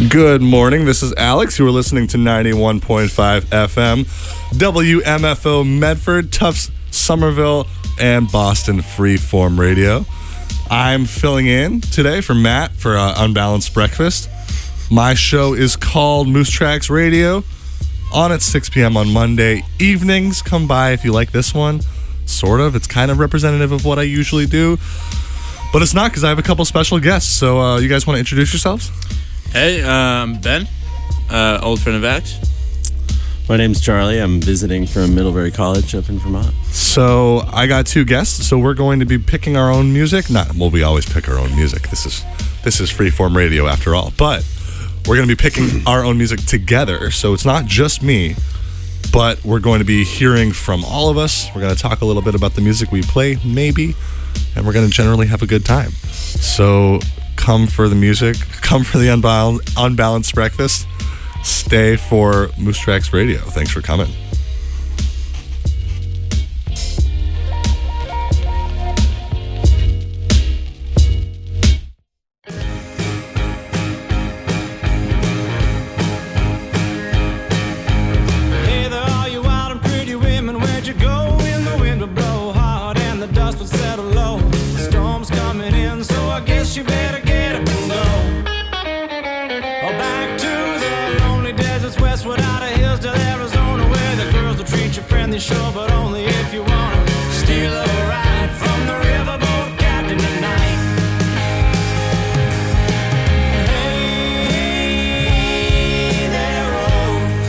Good morning. This is Alex. You are listening to 91.5 FM, WMFO Medford, Tufts, Somerville, and Boston Freeform Radio. I'm filling in today for Matt for Unbalanced Breakfast. My show is called Moose Tracks Radio, on at 6 p.m. on Monday evenings. Come by if you like this one. Sort of. It's kind of representative of what I usually do, but it's not because I have a couple special guests. So you guys want to introduce yourselves? Hey, I'm Ben, old friend of Axe. My name's Charlie. I'm visiting from Middlebury College up in Vermont. So I got two guests. So we're going to be picking our own music. We always pick our own music. This is freeform radio after all. But we're going to be picking our own music together. So it's not just me, but we're going to be hearing from all of us. We're going to talk a little bit about the music we play, maybe, and we're going to generally have a good time. So come for the music, come for the unbalanced breakfast, stay for Moose Tracks Radio. Thanks for coming. Hey there, all you wild and pretty women, where'd you go when the wind would blow hard and the dust would settle low? The storm's coming in, so I guess you better get up and go. Oh, back to the lonely deserts westward out of Hillsdale, Arizona, where the girls will treat you friendly, sure, but only if you wanna steal a ride from the riverboat captain tonight. Hey there, Rose,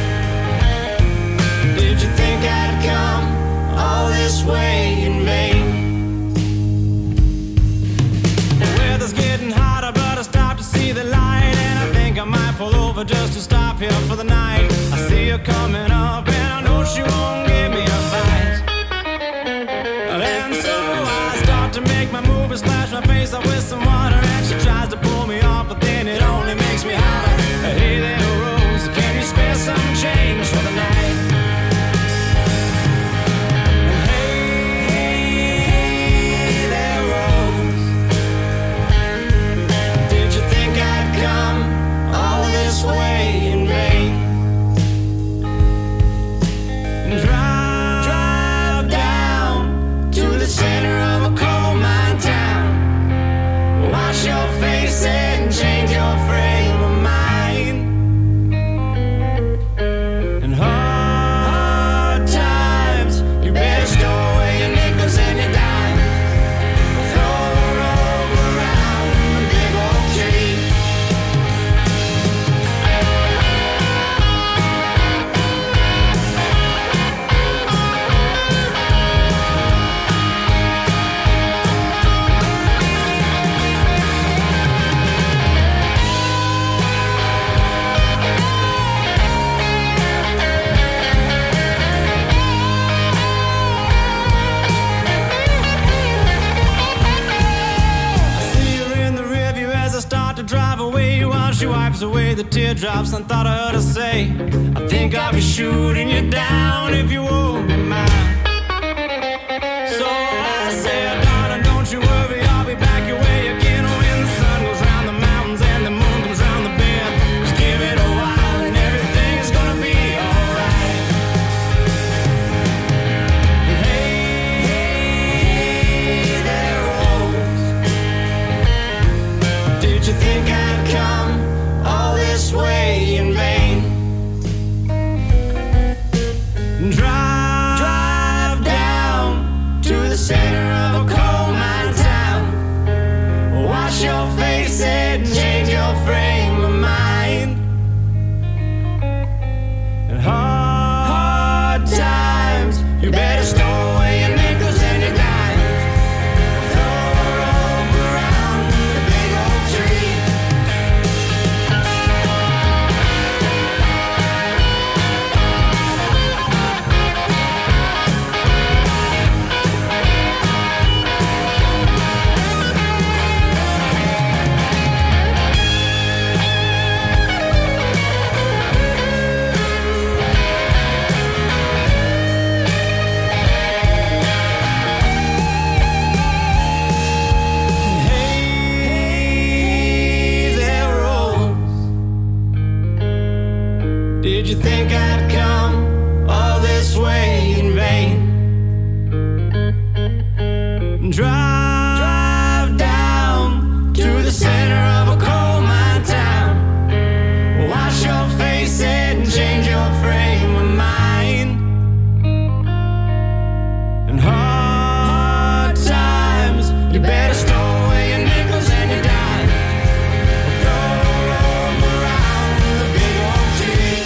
did you think I'd come all this way in vain? The weather's getting hotter, but I stopped to see the light, and I think I might pull over just to stop here for the night. I see her coming up, and I know she won't give me a bite. And so I start to make my move and splash my face up with some water, and she tries to pull me off, but then it only makes me holler. Hey there, Rose, can you spare some change for the night? Hey there, Rose, did you think I'd come all this way in vain? Drive down to the center of a coal mine town. Wash your face and change your frame of mind. In hard times, you better store away your nickels and your dimes. Throw a rope around a big old tree. I see her in the rearview as I start to drive away, while she wipes away the teardrops. And thought I heard her say, I think I'll be shooting you down if you won't be mine. So I say, darling, don't you worry, I'll be back your way again when the sun goes round the mountains and the moon comes round the bend. Just give it a while and everything is gonna be alright. Hey there, Rose, did you think I'd come all this way in vain? Drive did you think I'd come all this way in vain? Drive down to the center of a coal mine town. Wash your face and change your frame of mind. And hard times, you better store away your nickels and your dimes. Throw them around the big old tree.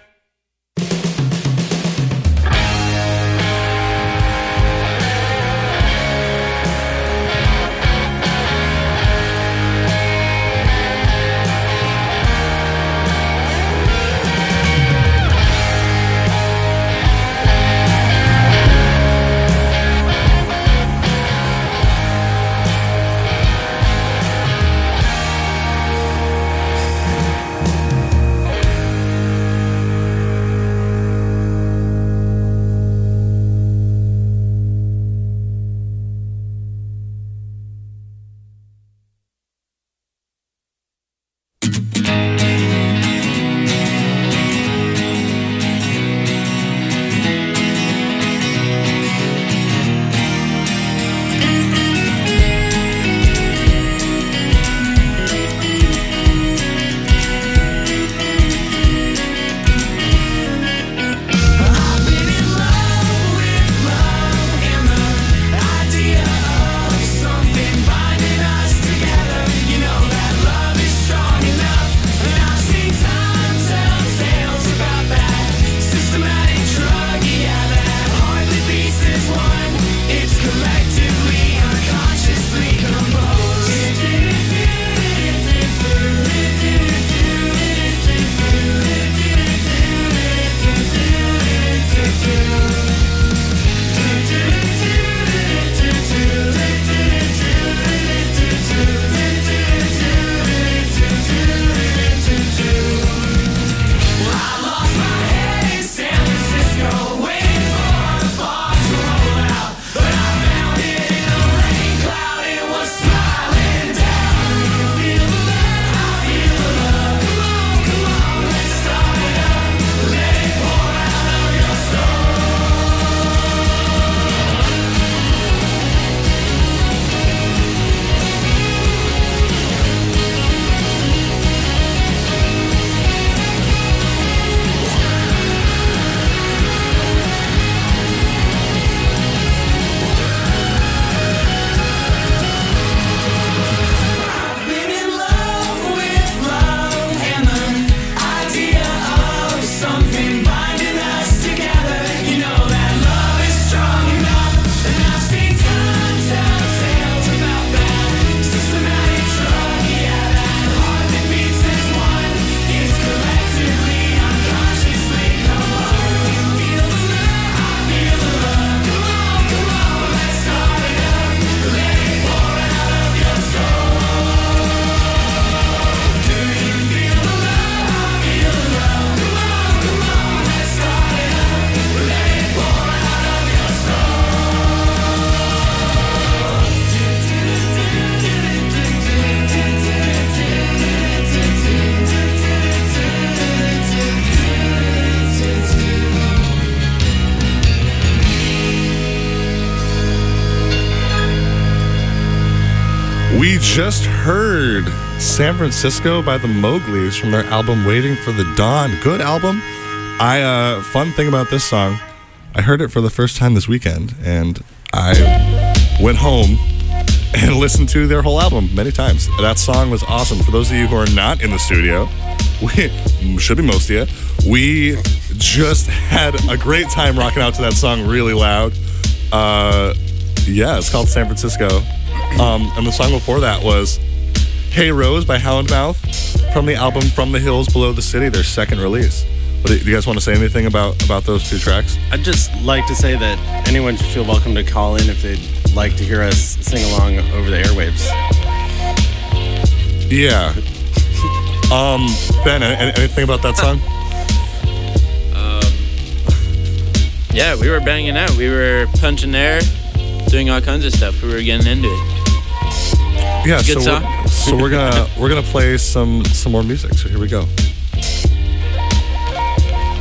We just heard San Francisco by the Mowglis from their album Waiting for the Dawn. Good album. Fun thing about this song, I heard it for the first time this weekend, and I went home and listened to their whole album many times. That song was awesome. For those of you who are not in the studio, we should be most of you, we just had a great time rocking out to that song really loud. Yeah, it's called San Francisco. And the song before that was Hey Rose by Houndmouth from the album From the Hills Below the City, their second release. But do you guys want to say anything about those two tracks? I'd just like to say that anyone should feel welcome to call in if they'd like to hear us sing along over the airwaves. Yeah. Ben, anything about that song? Yeah, we were banging out. We were punching air, doing all kinds of stuff. We were getting into it. Yeah, Good song. so we're gonna play some more music. So here we go.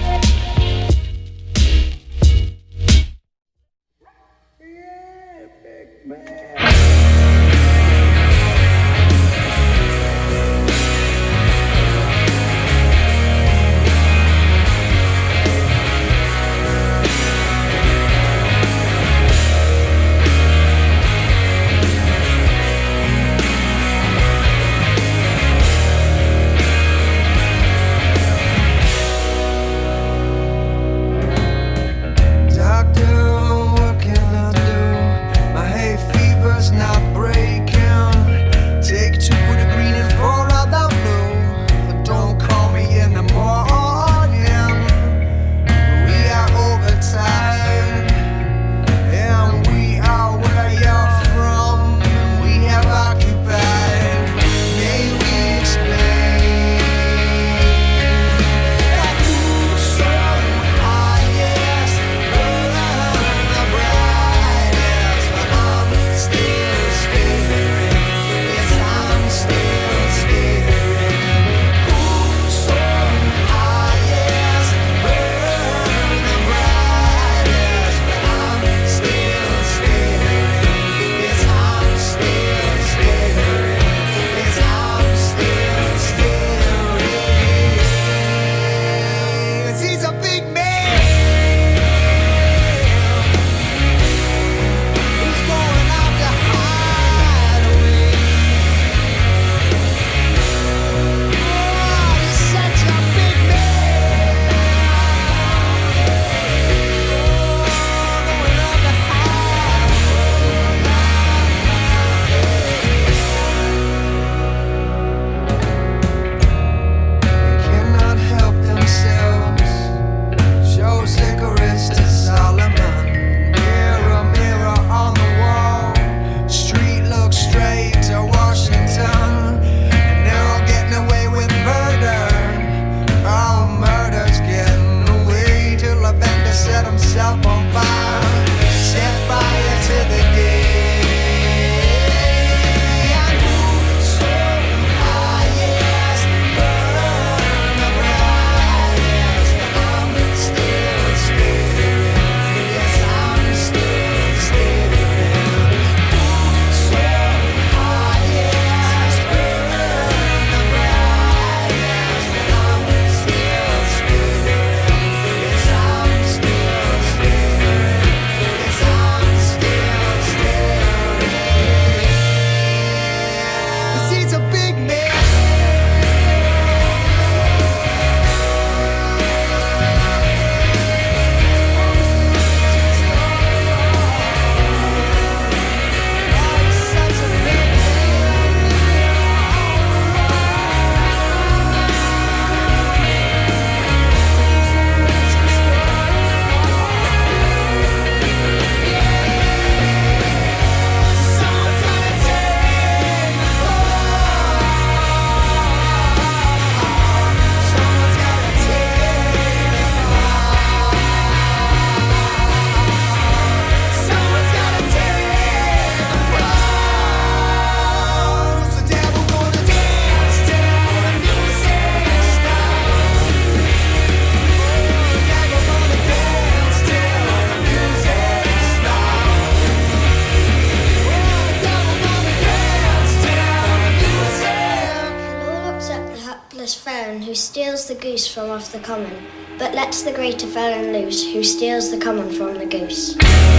goose from off the common, but lets the greater felon loose, who steals the common from the goose.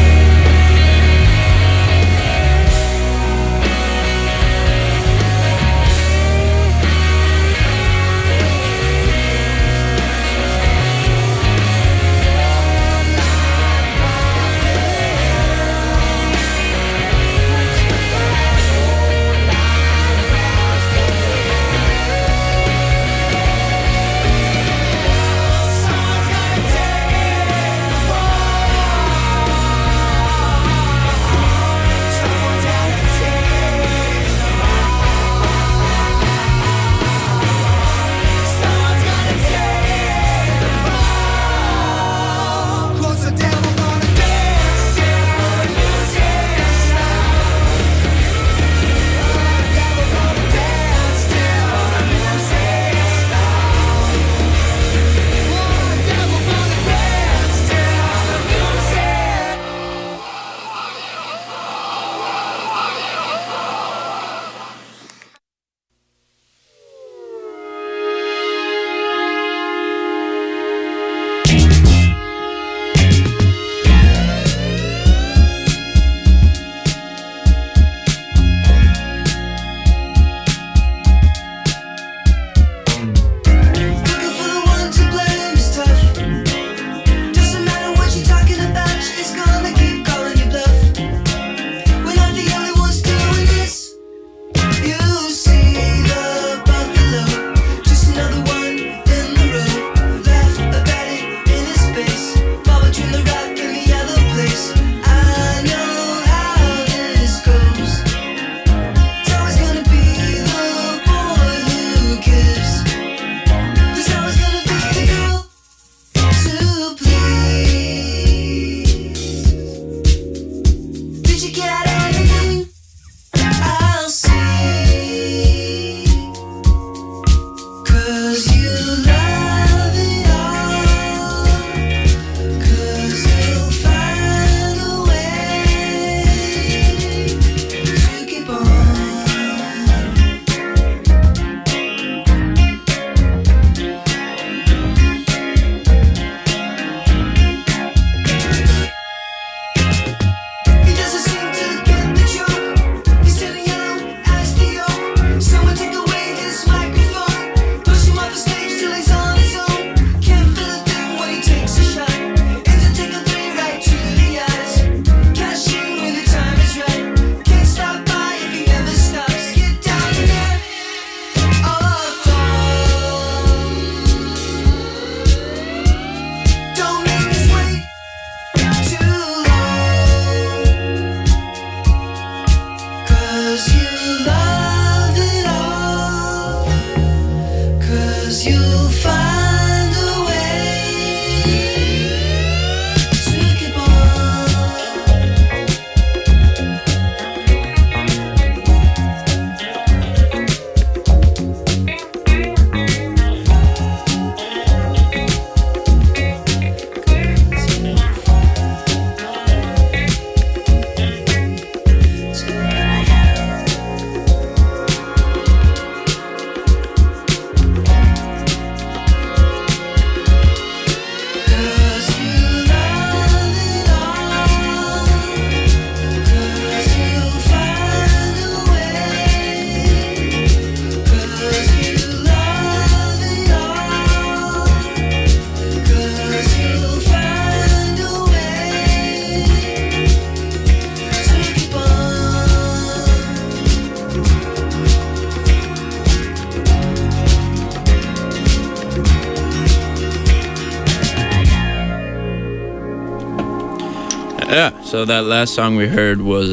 Yeah, so that last song we heard was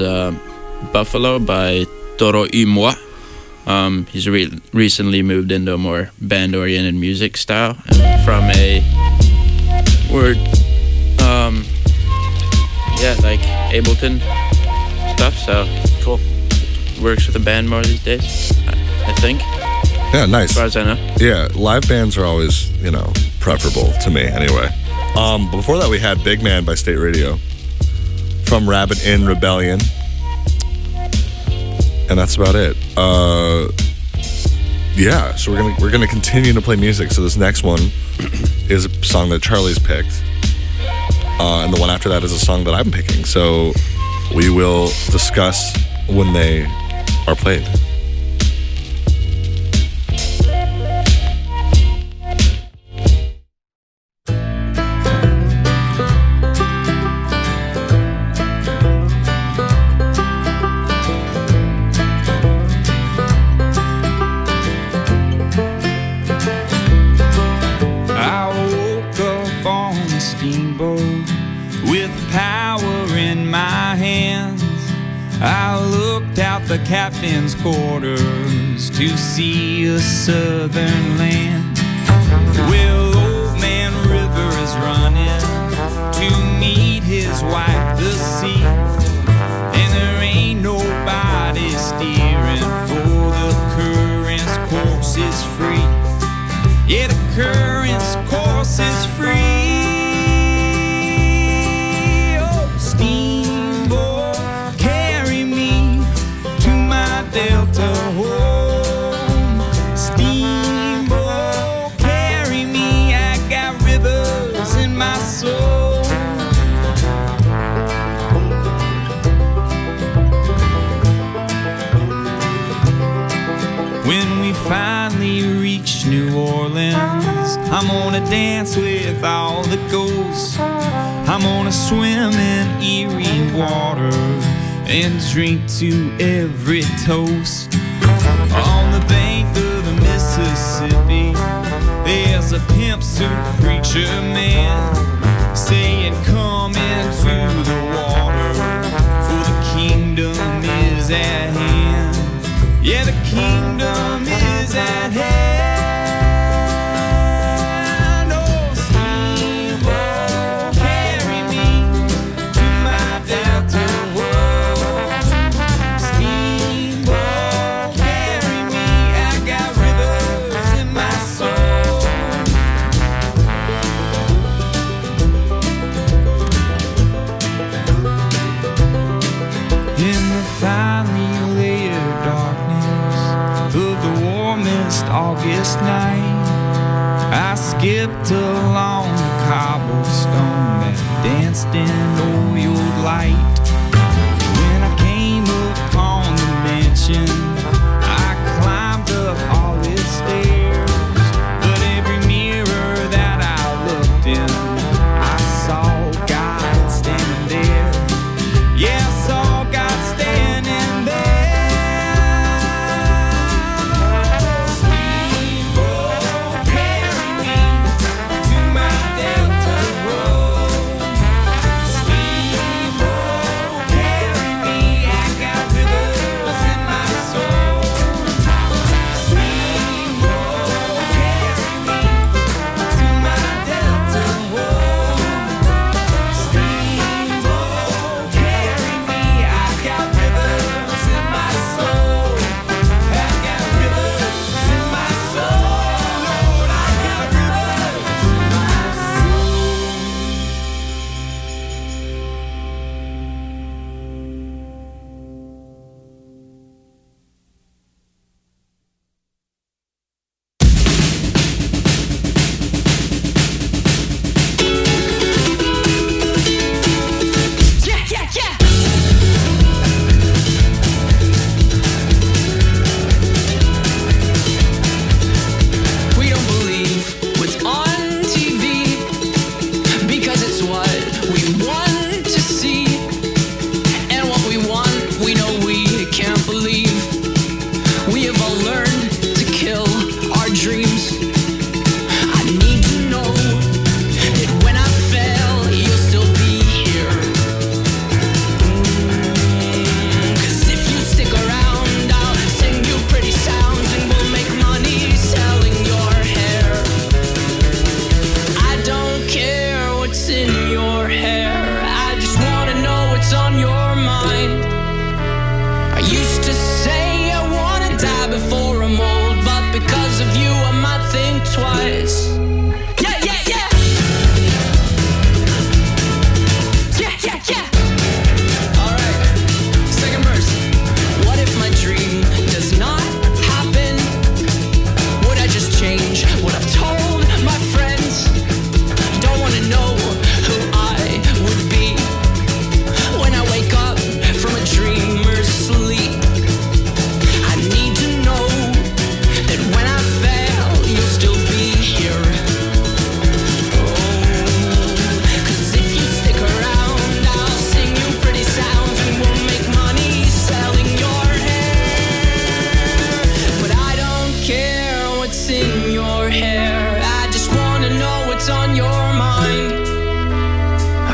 Buffalo by Toro y Moi. He's recently moved into a more band-oriented music style from a word, like Ableton stuff. So cool. Works with a band more these days, I think. Yeah, nice. As far as I know. Yeah, live bands are always, preferable to me anyway. Before that, we had Big Man by State Radio from Rabbit in Rebellion. And that's about it. Yeah, so we're gonna continue to play music. So this next one is a song that Charlie's picked, and the one after that is a song that I'm picking. So we will discuss when they are played. The captain's quarters to see a southern land. Well, old man River is running to meet his wife, the sea, and there ain't nobody steering, for the current's course is free. Yeah, the current's course is free. Oh, steamboat, carry me to my Delta home. Steamboat, carry me, I got rivers in my soul. When we finally reach New Orleans, I'm gonna dance with all the ghosts. I'm gonna swim in Erie water and drink to every toast. On the bank of the Mississippi, there's a pimp suit preacher man saying, come into the water, for the kingdom is at hand. Yeah, the kingdom is at hand. Oh, steamboat, carry me to my Delta home. Steamboat, carry me, I got rivers in my soul. In the finely layered darkness of the warmest August night, I skipped along the cobblestone that danced in oiled light. When I came upon the mansion, I climbed up all its stairs, but every mirror that I looked in, I saw God standing there. Yeah, I saw God standing there. Steamboat, carry me to my Delta home. Steamboat, carry me, I got rivers in my soul.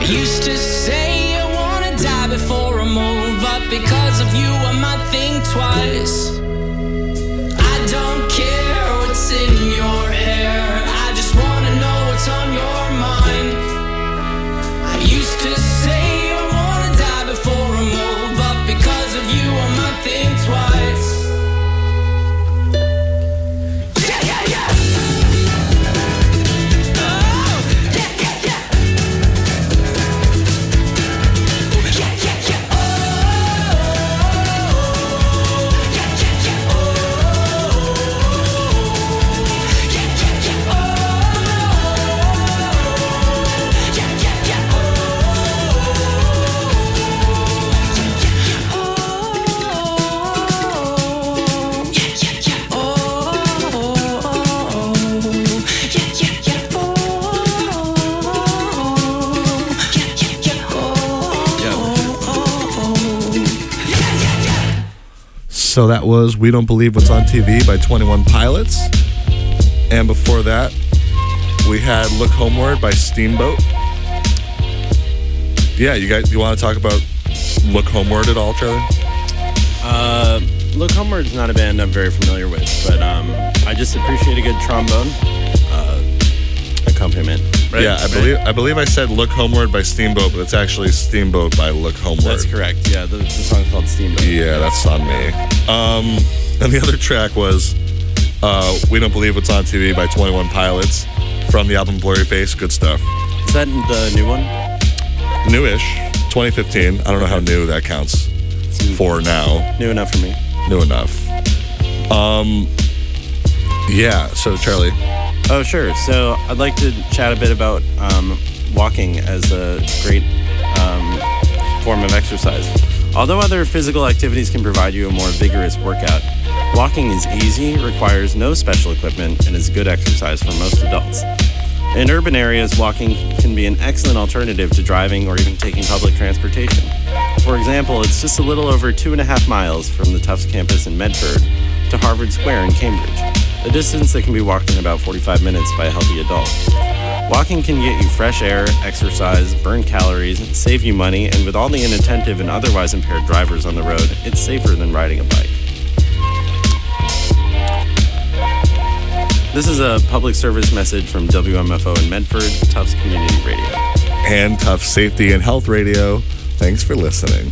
Used to say I wanna die before I move, but because of you I might think twice. I don't care what's in your hair, I just wanna know what's on your mind. I used to say I wanna die before I move, but because of you I might think twice. So that was We Don't Believe What's on TV by 21 Pilots. And before that, we had Look Homeward by Steamboat. Yeah, you want to talk about Look Homeward at all, Charlie? Look Homeward's not a band I'm very familiar with, but I just appreciate a good trombone accompaniment. Right? Yeah, I believe I said Look Homeward by Steamboat, but it's actually Steamboat by Look Homeward. That's correct. Yeah, the song's called Steamboat. Yeah, that's on me. And the other track was We Don't Believe What's on TV by 21 Pilots from the album Blurry Face. Good stuff. Is that the new one? Newish, 2015. I don't know how new that counts for now. New enough for me. New enough. Yeah, so Charlie. Oh, sure. So I'd like to chat a bit about walking as a great form of exercise. Although other physical activities can provide you a more vigorous workout, walking is easy, requires no special equipment, and is good exercise for most adults. In urban areas, walking can be an excellent alternative to driving or even taking public transportation. For example, it's just a little over 2.5 miles from the Tufts campus in Medford to Harvard Square in Cambridge, a distance that can be walked in about 45 minutes by a healthy adult. Walking can get you fresh air, exercise, burn calories, save you money, and with all the inattentive and otherwise impaired drivers on the road, it's safer than riding a bike. This is a public service message from WMFO in Medford, Tufts Community Radio. And Tufts Safety and Health Radio. Thanks for listening.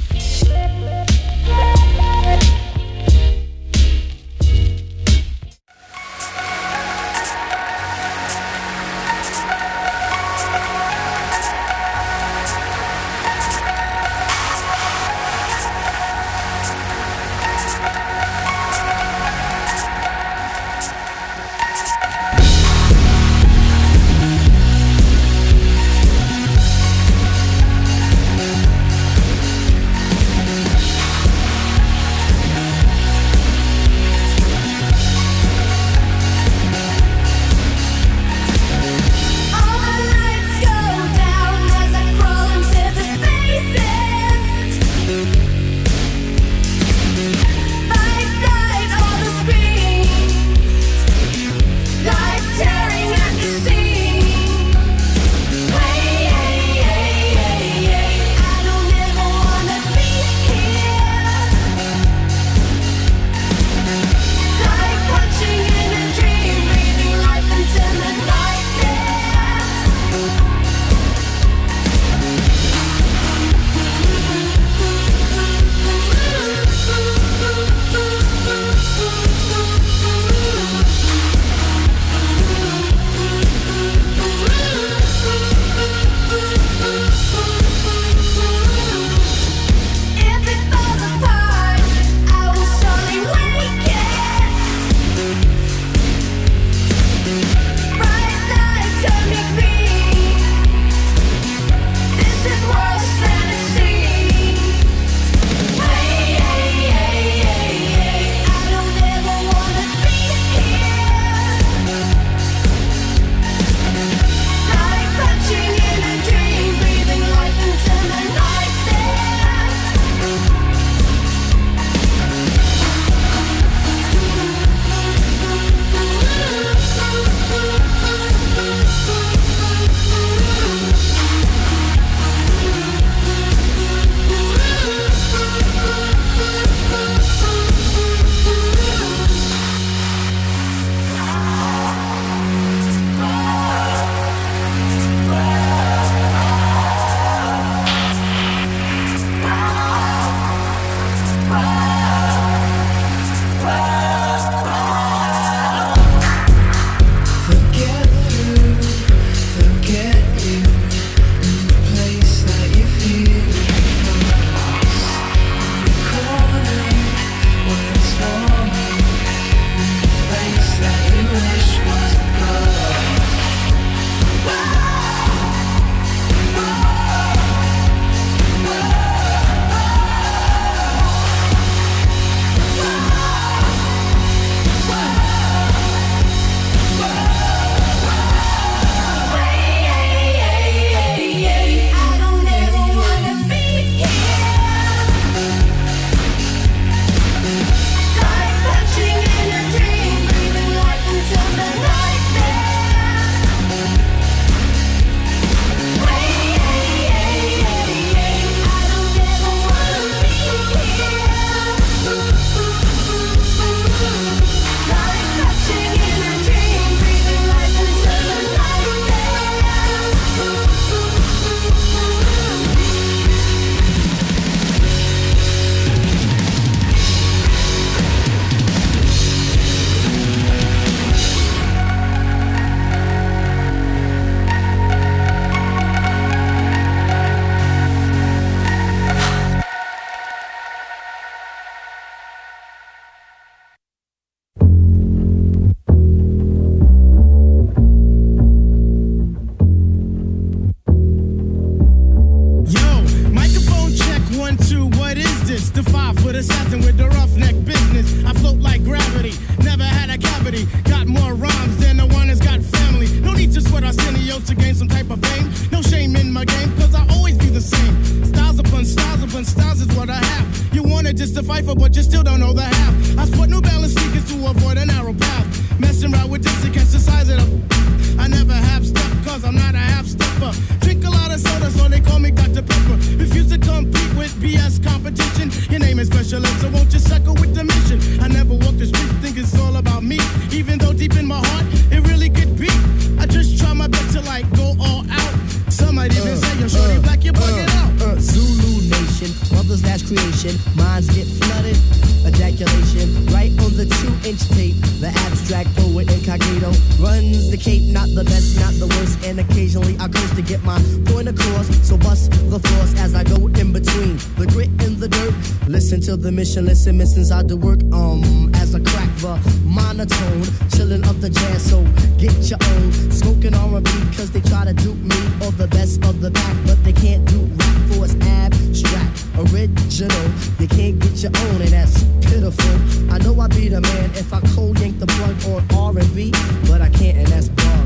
to fight for, but you still don't know the half. I sport New Balance sneakers to avoid a narrow path. Messing around with this to catch the size of them. I never half step, cause I'm not a half stepper. Drink a lot of soda, so they call me Dr. Pepper. Refuse to compete with BS competition. Your name is special ed, so won't you suckle with the mission? I never walk the street, think it's all about me. Even though deep in my heart, it really could be. I just try my best to like go all out. Some might even say you're shorty black, you bug it out. Zulu Nation, mother's last creation. Minds get flooded, ejaculation. Right on the 2-inch tape. The abstract poet incognito runs the cape, not the best, not the worst. And occasionally I curse to get my point across. So bust the floors as I go in between the grit and the dirt. Listen to the mission, listen, missions I do work. As I crack the monotone, chillin' up the jazz, so get your own. Smoking R&B cause they try to dupe me or the best of the pack, but they can't do rap for it's abstract, original. You can't get your own and that's pitiful. I know I be the man if I cold yank the plug on R&B, but I can't and that's wrong.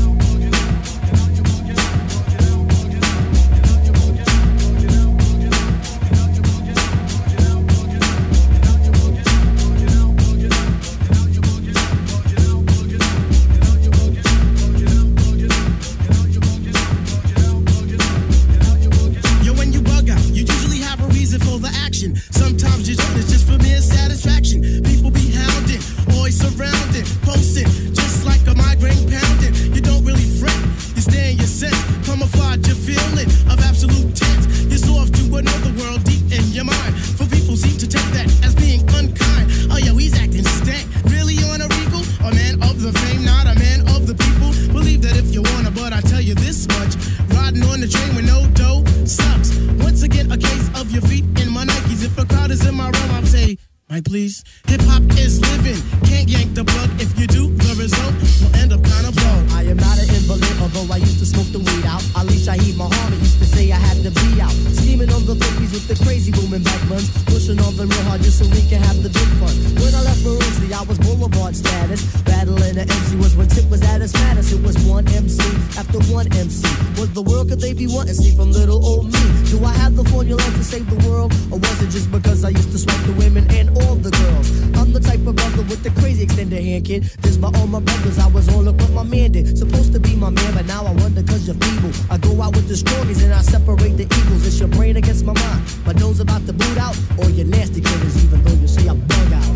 Sometimes you don't, it's just for mere satisfaction. People be hounding, always surrounding, posting, just like a migraine pounding. You don't really fret, you stay in your set, camouflage your feeling of absolute tense. You're so off to another world deep in your mind. For people seem to take that as being unkind. Oh yo, he's acting stank, really on a regal? A man of the fame, not a man of the people. Believe that if you wanna, but I tell you this much, riding on the train with no dough sucks. Once again, a case of your feet in my Nikes. If a crowd is in my realm, I'll say, Mike, please. Hip-hop is living, can't yank the plug. If you do, the result will end up kind of blown. I am not an invalid, although I used to smoke the weed out. Ali Shaheed Muhammad used to say I had to be out. Scheming on the bookies with the crazy booming back buns. Pushing on the real hard just so we can have the big fun. When I left Maroosie, I was boulevard status. Battling the MC was when Tip was at his maddest. It was one MC after one MC. What the world could they be wanting? See from little old me. Do I have the formula to save the world? Or was it just because I used to swipe the women and all the girls? I'm the type of brother with the crazy extended hand, kid. This by all my brothers, I was all up what my man did. Supposed to be my man, but now I wonder cause you're feeble. I go out with the strongies and I separate the eagles. It's your brain against my mind. My nose about to boot out, or your nasty critters, even though you say I bug out.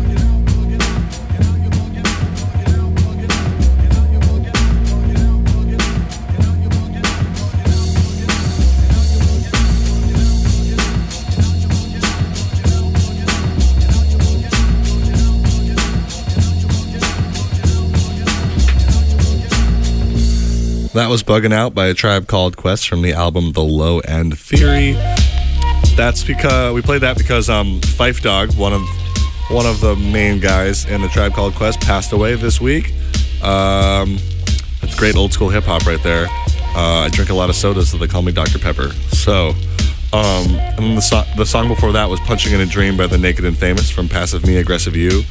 That was Bugging Out by A Tribe Called Quest from the album The Low End Theory. That's because we played that because Phife Dawg, one of the main guys in A Tribe Called Quest, passed away this week. That's great old school hip hop right there. I drink a lot of sodas, so they call me Dr. Pepper. So, and then the song before that was Punching in a Dream by The Naked and Famous from Passive Me, Aggressive You.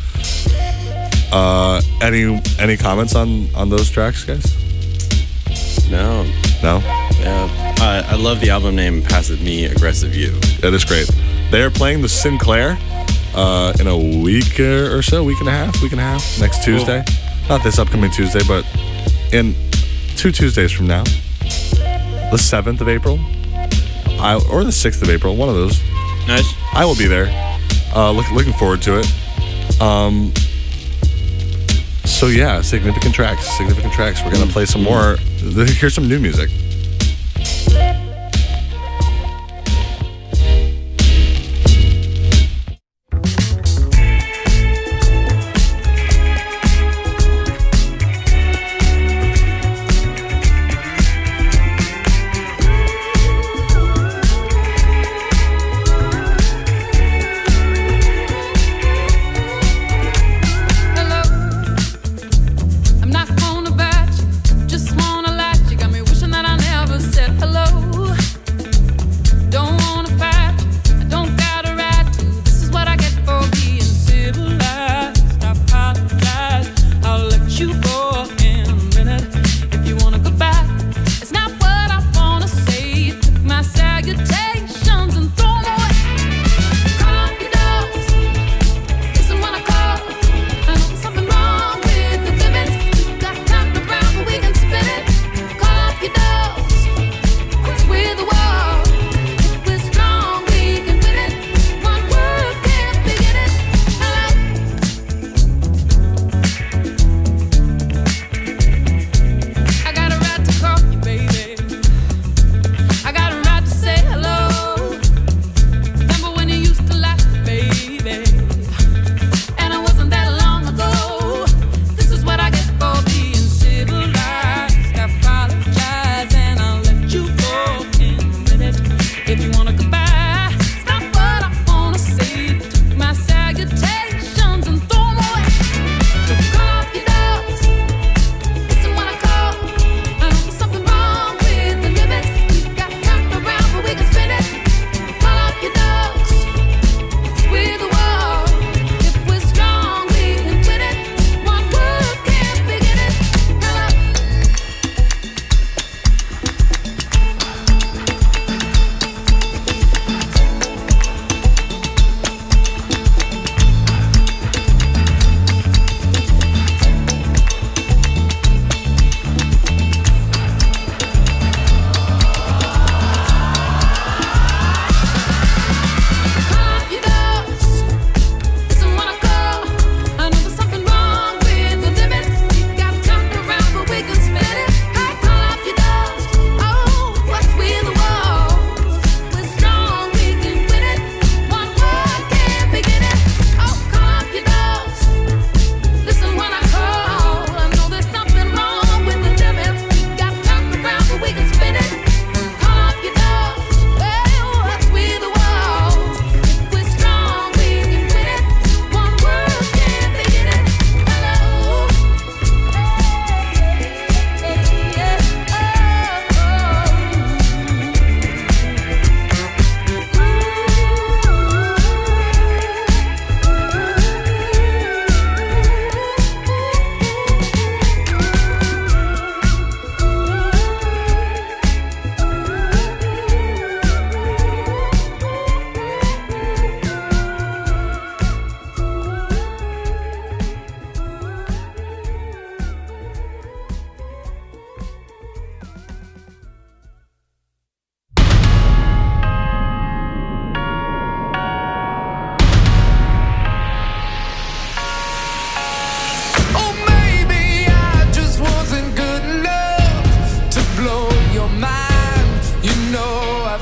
Any comments on those tracks, guys? No. Yeah. I love the album name Passive Me, Aggressive You. That is great. They are playing the Sinclair in a week or so, week and a half, next Tuesday. Not this upcoming Tuesday, but in 2 Tuesdays from now. The 7th of April. Or the 6th of April, one of those. Nice. I will be there. Looking forward to it. So yeah, significant tracks. We're gonna play some more. Here's some new music. I'm not gonna bat you, just wanna let you. Got me wishing that I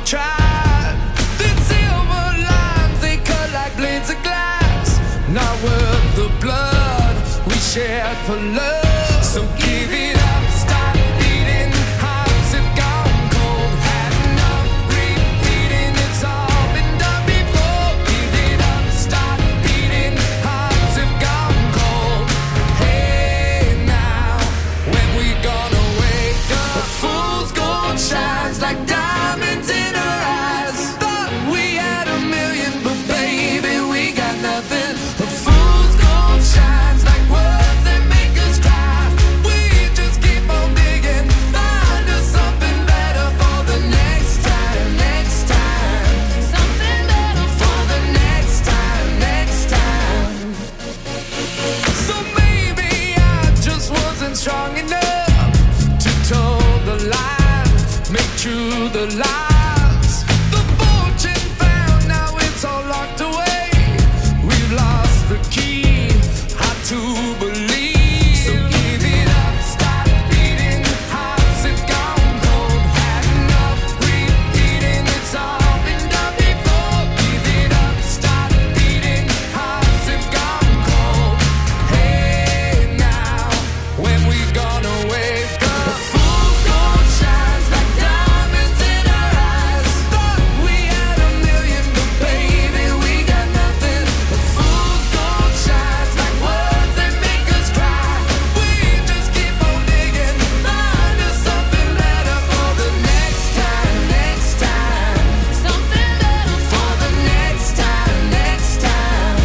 tried. The silver lines, they cut like blades of glass. Not worth the blood we shared for love. So give it up, stop beating. Hearts have gone cold. Had enough repeating. It's all been done before. Give it up, stop beating. Hearts have gone cold. Hey now, when we gonna wake up? A fool's gold shines like diamonds in her eyes. Thought we had a million, but baby we got nothing. A fool's gold shines like words that make us cry. We just keep on digging, find us something better for the next time, next time. Something better for the next time, next time. So maybe I just wasn't strong enough to toe the line, make true the lies. The fortune found, now it's all locked away. We've lost the key, how to believe. So give it up, stop beating. Hearts have gone cold. Had enough repeating. It's all been done before. Give it up, stop beating. Hearts have gone cold. Hey now, when we gonna wake up? A fool's gold shines like diamonds in her eyes. Thought we had a million, but baby we got nothing. A fool's gold shines like words that make us cry. We just keep on digging, find us something better for the next time, next time. Something better for the next time, next time.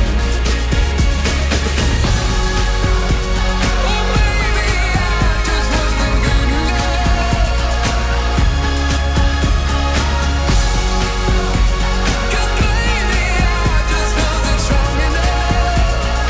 Oh baby, I just wasn't good enough. 'Cause baby I just wasn't strong enough.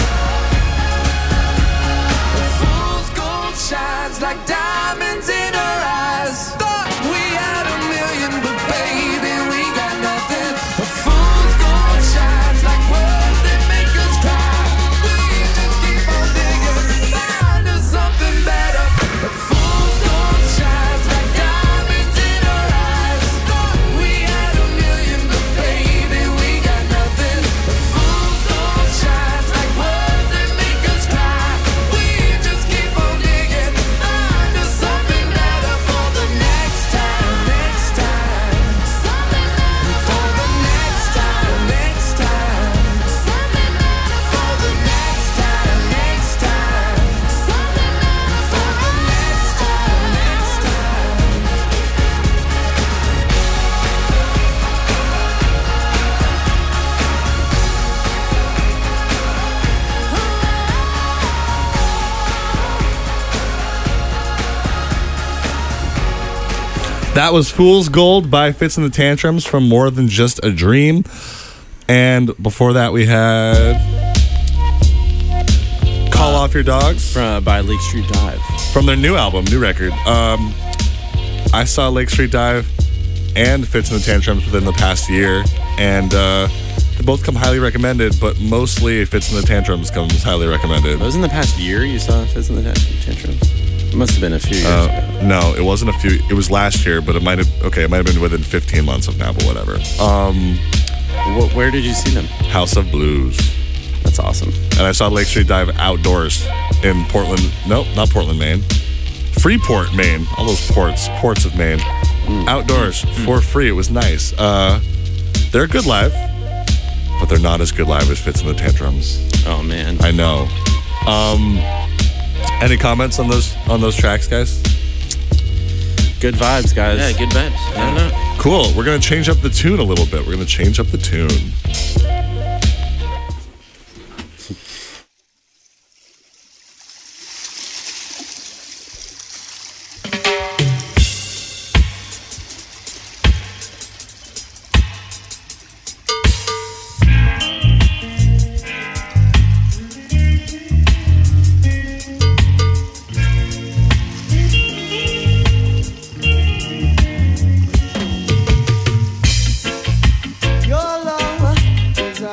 A fool's gold shines like diamonds in her eyes. Thought we had a million, but baby we got nothing. A fool's gold shines like words that make us cry. We just keep on digging, find us something better. A fool's gold shines like diamonds in her eyes. Thought we had a million, but baby we got nothing. A fool's gold shines like words that make us cry. We just keep on digging, find us something better for the next time, next time. Something better for the next time, next time. Something better for the next time, next time. Something better for the next time, next time. That was Fool's Gold by Fitz and the Tantrums from More Than Just a Dream. And before that, we had Call Off Your Dogs By Lake Street Dive. from their new album, new record. I saw Lake Street Dive and Fitz and the Tantrums within the past year, and they both come highly recommended, but mostly Fitz and the Tantrums comes highly recommended. It was in the past year you saw Fitz and the Tantrums? It must have been a few years ago. No, it wasn't a few. It was last year, but it might have been within 15 months of now, but whatever. Where did you see them? House of Blues. That's awesome. And I saw Lake Street Dive outdoors in Portland. Nope, not Portland, Maine. Freeport, Maine. All those ports of Maine. Outdoors for free. It was nice. They're good live, but they're not as good live as Fitz and the Tantrums. Oh man, I know. Any comments on those tracks, guys? Good vibes, guys. Yeah, good vibes. I don't know. Cool. We're gonna change up the tune a little bit. We're gonna change up the tune. Your love is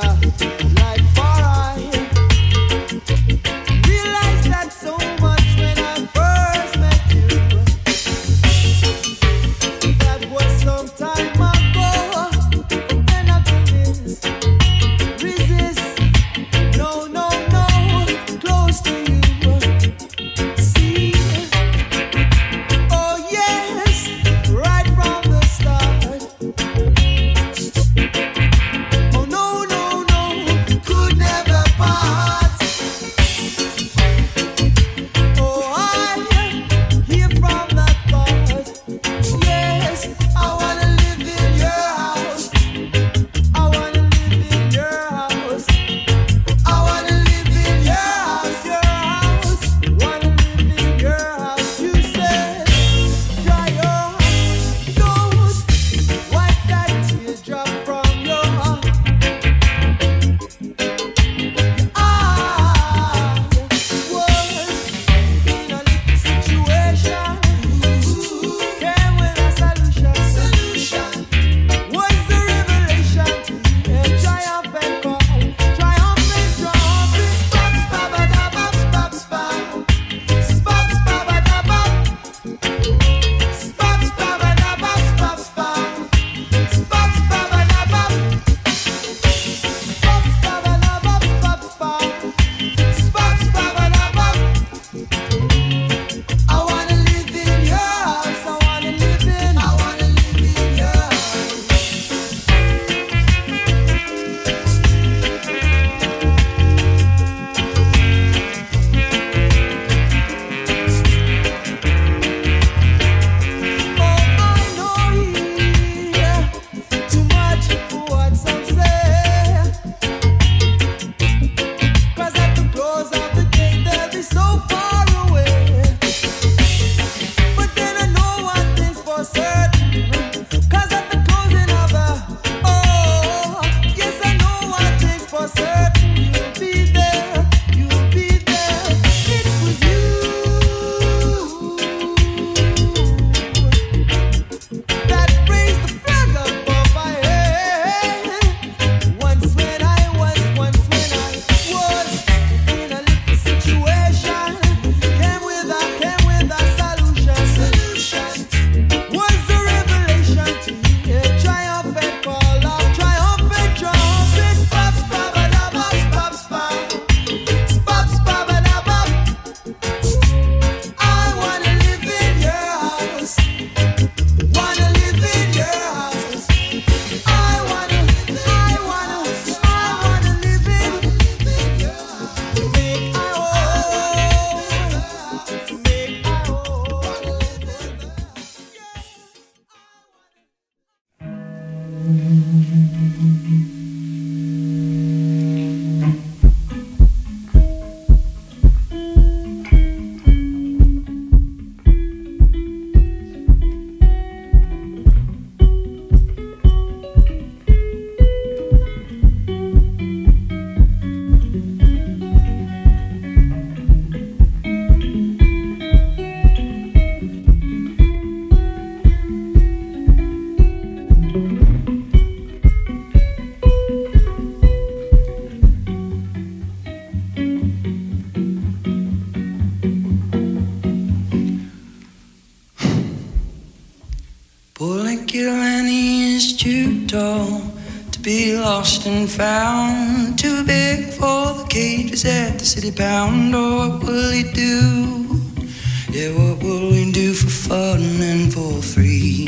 Killarney is too tall to be lost and found, too big for the cages at the city pound. Oh, what will he do? Yeah, what will he do for fun and for free?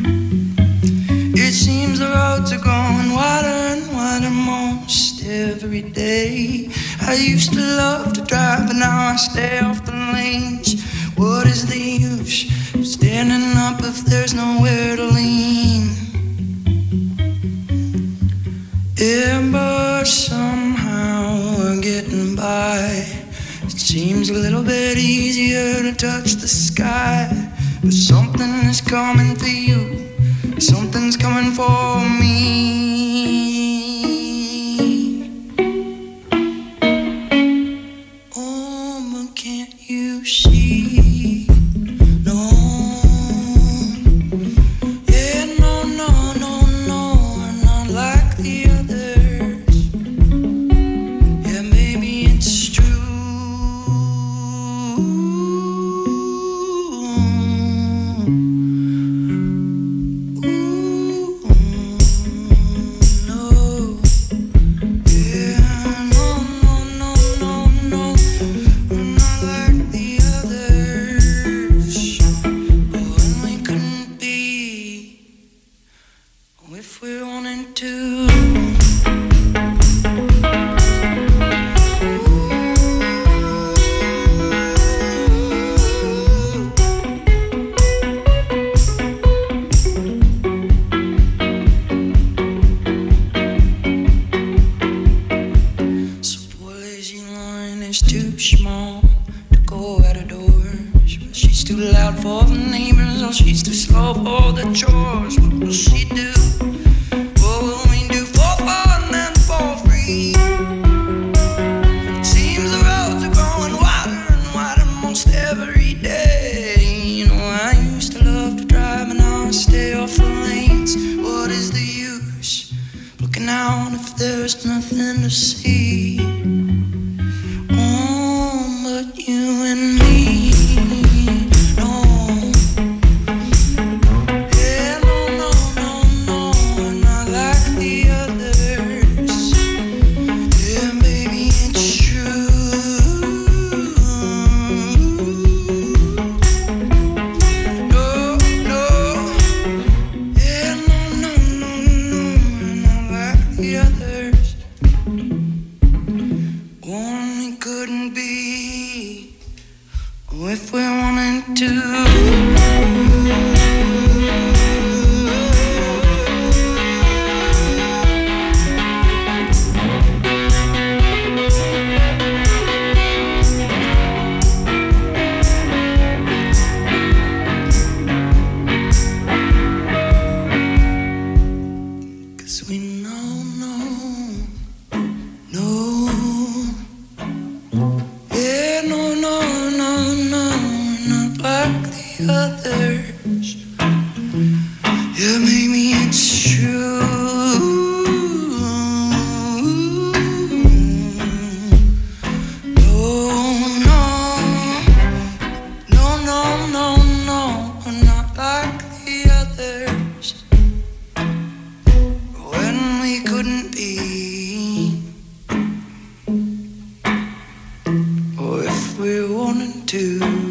It seems the roads are growing wider and wider most every day. I used to love to drive, but now I stay off the lanes. What is the use of standing up if there's nowhere to lean? Yeah, but somehow we're getting by. It seems a little bit easier to touch the sky. But something is coming for you, something's coming for me. Oh, but can't you see? No. Yeah, no, no, no, no, I'm not like the others. Yeah, maybe it's true. If we wanted to. So poor lazy Lauren is too small to go out of doors, but she's too loud for the neighbors, or she's too slow for the chores. What will she do? What will we do for fun and for free? It seems the roads are growing wider and wider most every day. You know, I used to love to drive, and now I stay off the lanes. What is the use looking out if there's nothing to see? Oh, but you and me. No. Yeah, no, no, no, no, not like the others. Yeah, baby, it's true. No, no. Yeah, no, no, no, no, not like the others. One we couldn't be if we wanted to. Cause we know, no, yeah, no, no, no, no, not like the others. Yeah, maybe it's true. No, no, no, no, not like the others. When we couldn't be, or if we wanted to.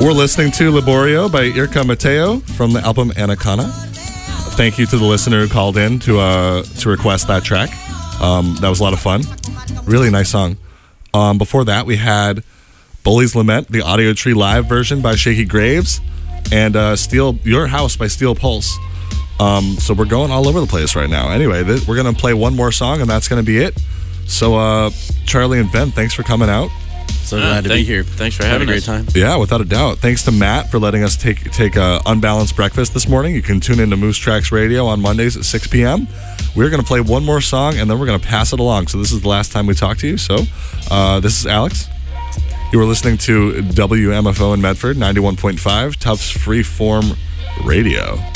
We're listening to Laborio by Irka Mateo from the album Anaconda. Thank you to the listener who called in to request that track. That was a lot of fun. Really nice song. Before that, we had Bully's Lament, the Audio Tree live version by Shaky Graves, and Steel Your House by Steel Pulse. So we're going all over the place right now. Anyway, we're going to play one more song, and that's going to be it. So, Charlie and Ben, thanks for coming out. So glad to be here. Thanks for having a great time. Yeah, without a doubt. Thanks to Matt for letting us take a unbalanced breakfast this morning. You can tune into Moose Tracks Radio on Mondays at 6 p.m. We're going to play one more song, and then we're going to pass it along. So this is the last time we talk to you. So this is Alex. You were listening to WMFO in Medford, 91.5, Tufts Freeform Radio.